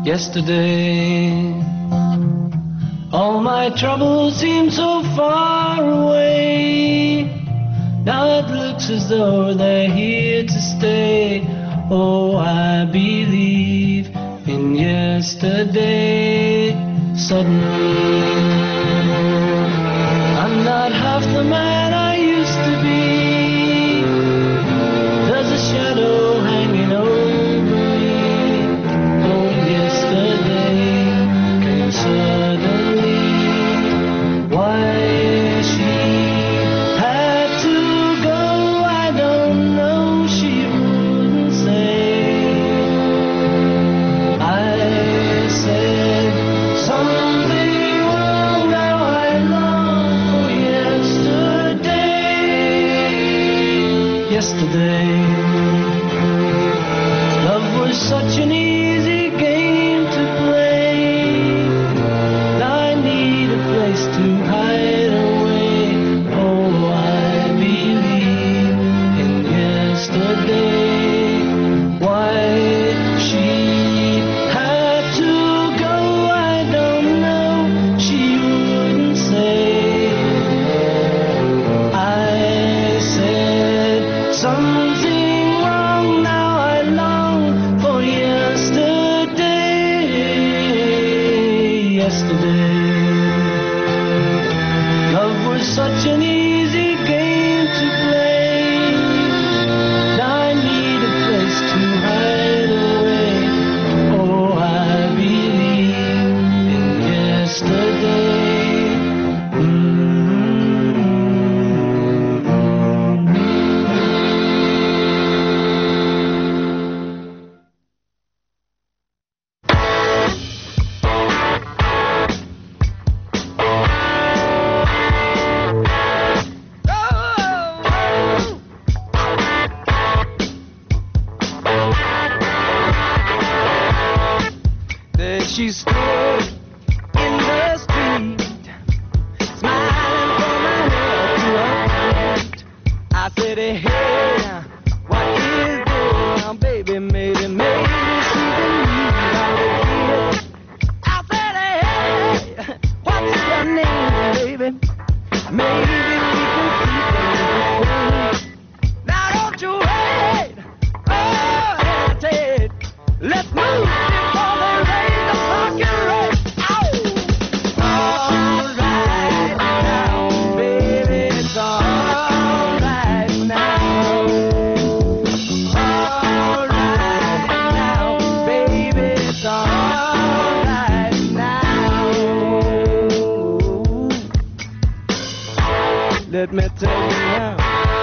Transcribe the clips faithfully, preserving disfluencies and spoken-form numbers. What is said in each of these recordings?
Yesterday, all my troubles seem so far away. Now it looks as though they're here to stay. Oh, I believe in yesterday. Suddenly, I'm not half the man I used to be. There's a shadow hanging over me. Oh, yesterday came suddenly. Why she had to go, I don't know. She wouldn't say. I said something wrong. Now I long for yesterday. Yesterday, love was such an easy game to play. Now I need a place to hide away. Oh, I believe in yesterday. Why she had to go, I don't know. She wouldn't say. I said something wrong. Now I long for yesterday. Yesterday, love was such an easy game to play. Now I need a place to hide away. Oh, I believe in yesterday. There she stood in the street, smiling from her head to her feet. I said, hey, what is this now, baby? Maybe, maybe she didn't need all the kids. I said, hey, what's your name, baby? Maybe we can see things. Now don't you wait, oh, hesitate. Let's move before they raise the fucking rate. Ow! All right now, baby, it's all right now. All right now, baby, it's all right now. Let me tell you now.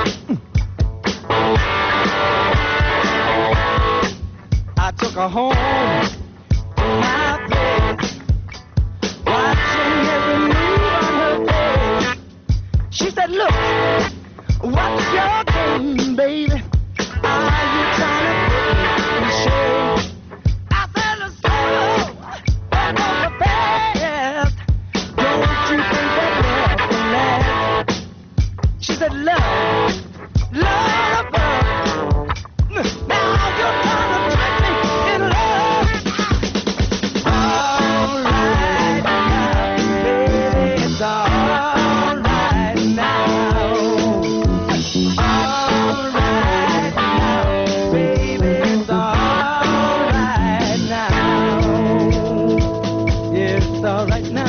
I took her home to my place, watching every move on her face. She said, look, what's your game, baby? Are you trying to put me in shame? I said, let's go, back on the past. Don't you think that love can last? She said, love, love above. Now you're trying to trick me in love. All right now, baby, it's all right now. All right now, baby, it's all right now. Yeah, it's all right now.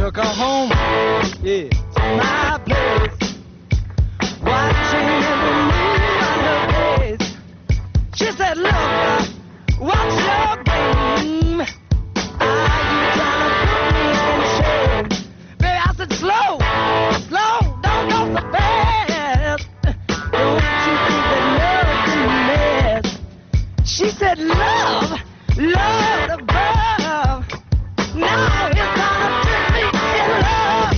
took her home, yeah, to my place, watching every move on her face. She said, look, what's your game? Are you trying to put me in shame? Baby, I said, slow, slow, don't go so fast. Don't you think that love is a mess? She said, love, love above. Now it's gonna trick me in love.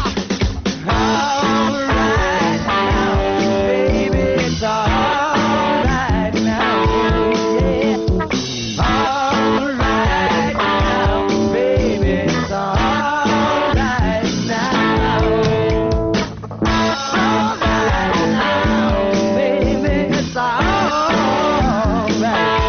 All right now, baby, it's all right now, yeah. All right now, baby, it's all right now. All right now, baby, it's all right.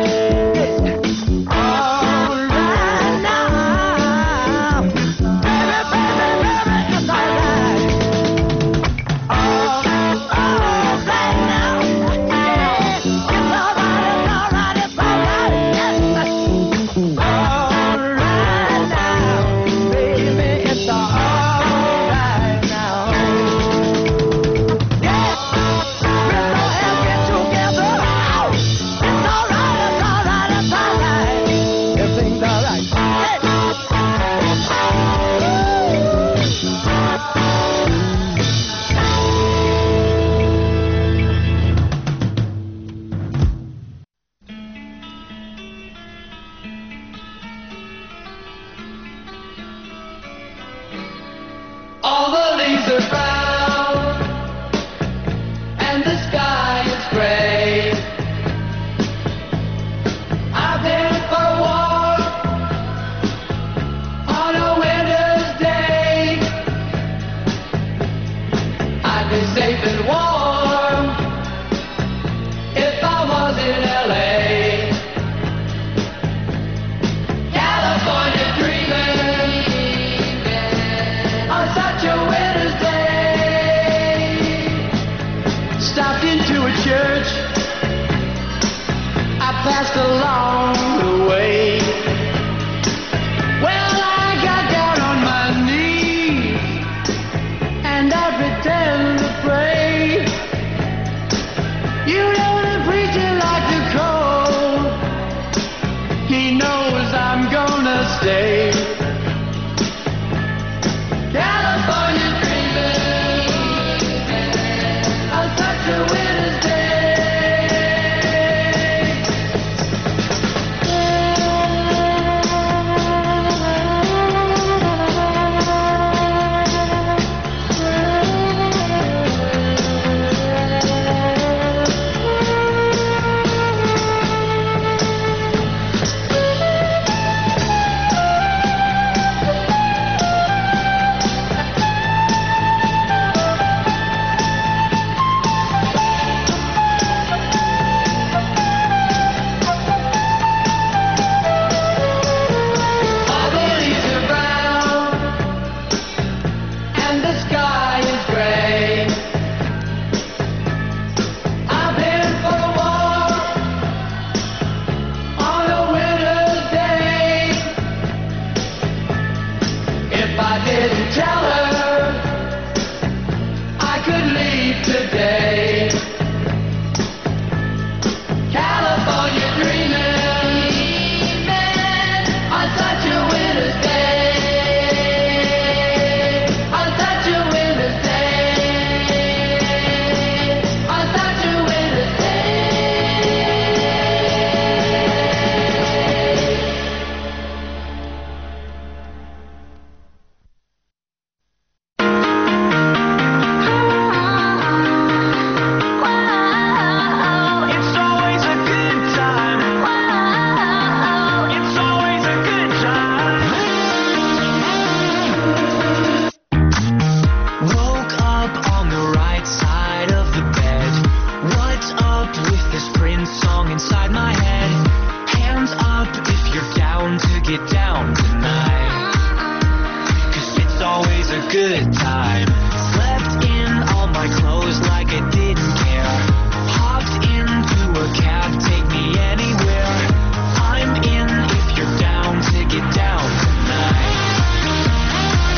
All the leaves are brown and the sky is gray. I've been for a walk on a winter's day. I'd be safe and warm if I was in L A. California dreaming on such a winter's day. Stopped into a church I passed along the way. Well, I got down on my knees and I pretend to pray. You know the preacher like to call. He knows I'm gonna stay. California dreaming on such a winter's day. All the leaves are brown and the sky is gray. I've been for a walk on a winter's day. If I didn't tell her I could leave today. California dreaming on such a winter's day. On such a winter's day. On such a winter's day. It's always a good time. It's always a good time. Woke up on the right side of the bed. What's up with this Prince song inside my head? Hands up if you're down to get down tonight. 'Cause it's always a good time. Slept in all my clothes like I didn't care. Hopped into a cab, take me anywhere. I'm in if you're down to get down tonight.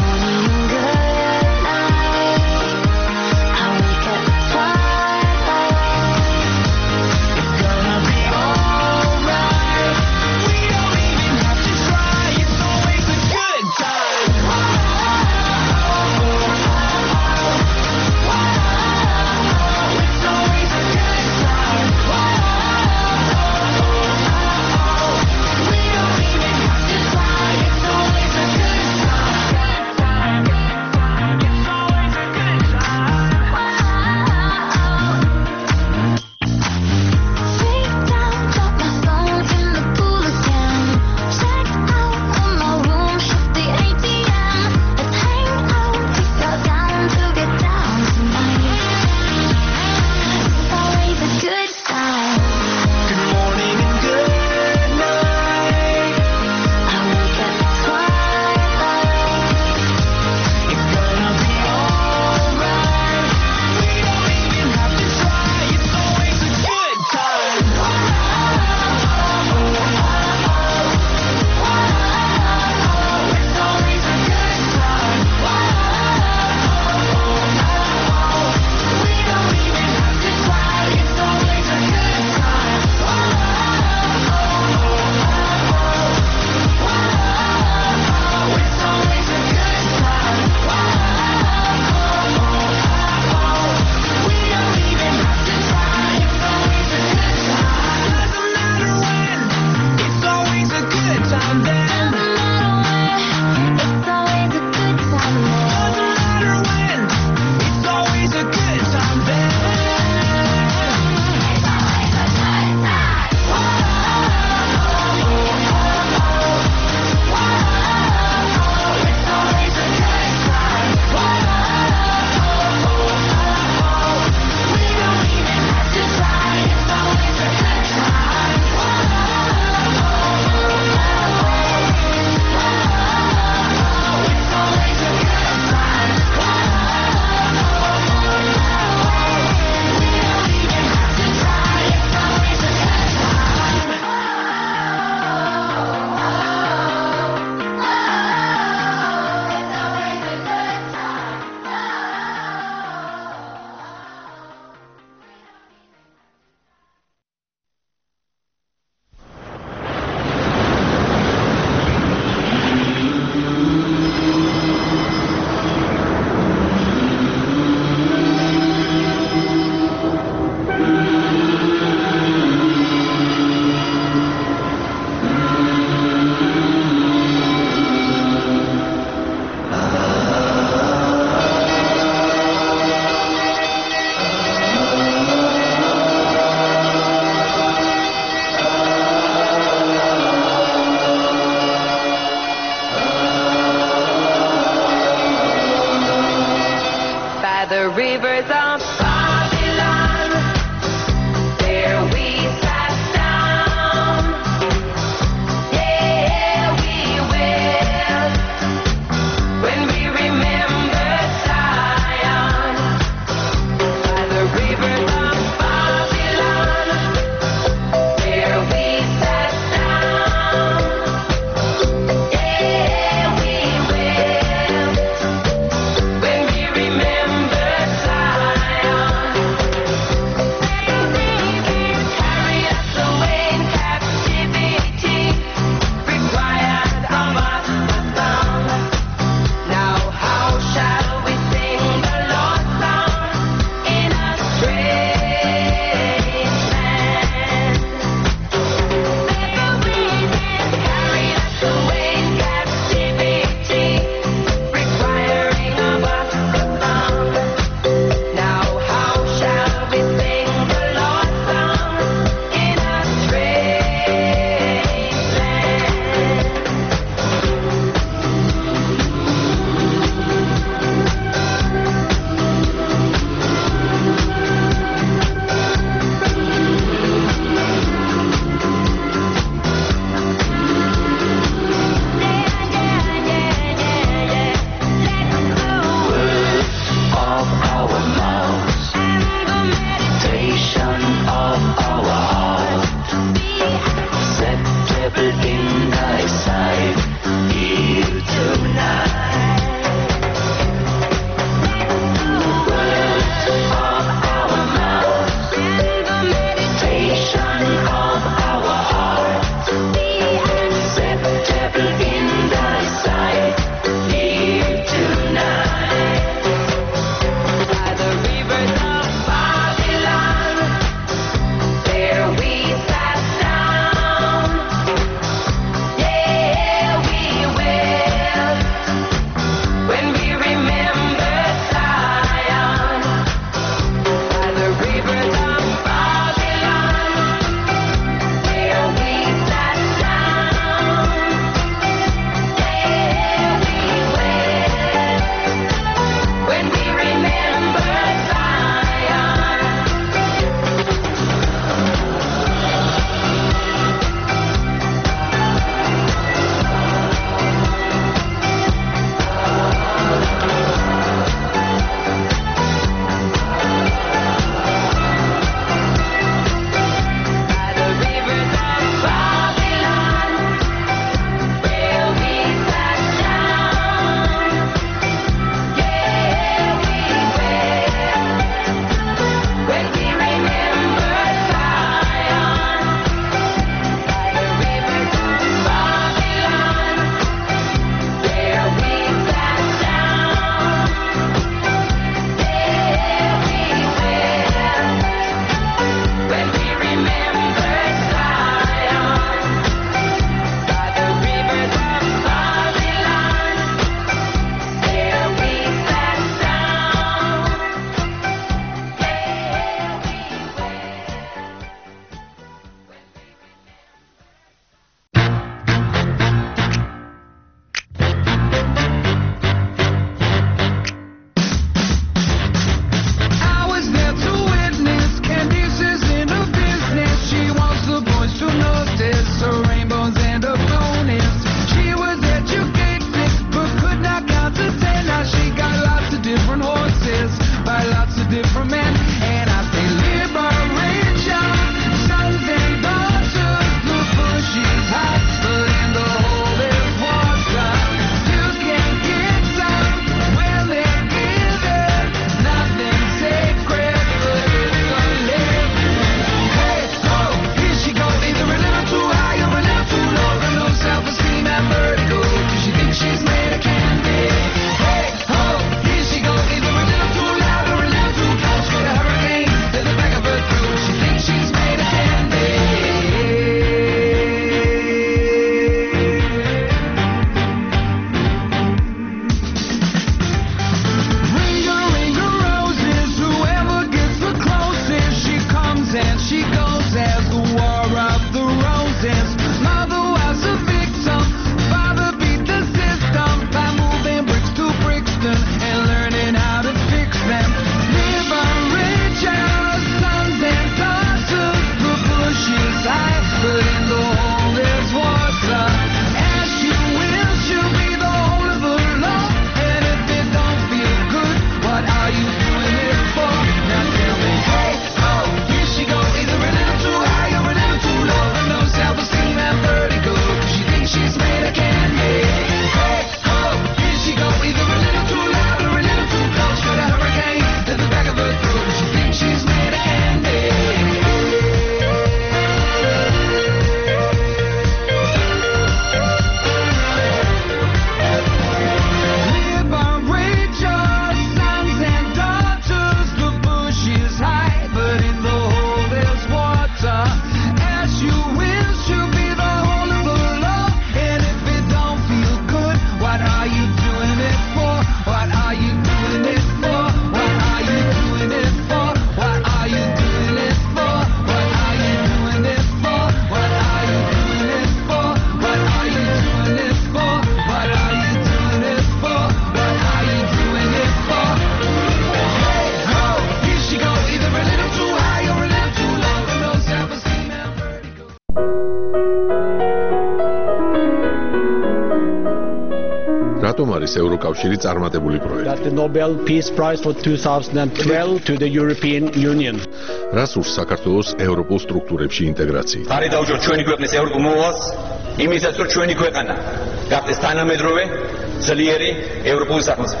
რატომ არის ევროკავშირი წარმატებული პროექტი? That the Nobel Peace Prize for two thousand twelve to the European Union. რას ურს საქართველოს ევროპულ სტრუქტურებში ინტეგრაციით? ხარი დაუჭიროთ ჩვენი ქვეყნის ევროპულ მოვალს, იმისაც რომ ჩვენი ქვეყანა გახდეს თანამედროვე, ძლიერი ევროპული სახელმწიფო.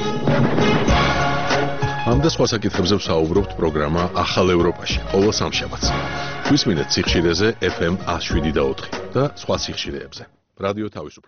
ამ და სხვა საკითხებზე ვსაუბრობთ პროგრამა ახალ ევროპაში ყოველ სამშაბათს. გვისმინეთ სიხშირეზე ეფ ემ one oh seven და ოთხი და სხვა სიხშირეებზე. რადიო თავისუფლება.